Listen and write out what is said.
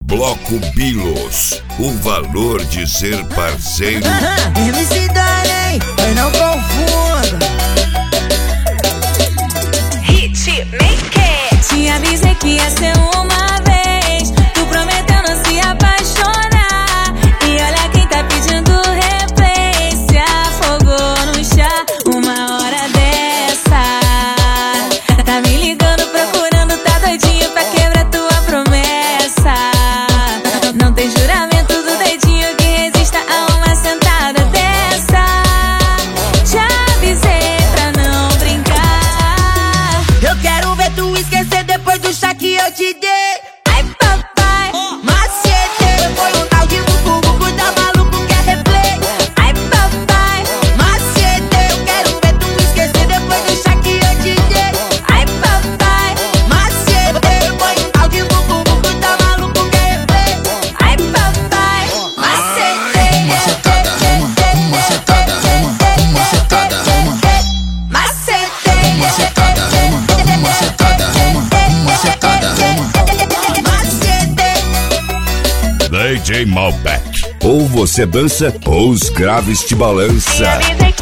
Bloco Bilos, o valor de ser parceiro. MC Darley, mas não confunda. Hitmaker. Te avisei que ia ser uma vez. Tu prometeu não se apaixonar. E olha quem tá pedindo replay. Se afogou no chá uma hora dessa. Tá me ligando procurando, tá doidinho pra quebrar tua promessa. Não tem juramento do dedinho que resista a uma sentada dessa. Te avisei pra não brincar. Eu quero ver tu esquecer depois do chá que eu te dei. Ai papai, Macete, foi um tal de bubu, tá maluco, quer replay. ai papai, Macete, eu quero ver tu esquecer depois do chá que eu te dei. ai papai, Macete, foi um tal de bubu, tá maluco, quer replay. ai papai, Macete, Macetada, macetada, macetada, macete, macetada, macetada, macete. DJ Malbec. Ou você dança, ou os graves te balança. te avisei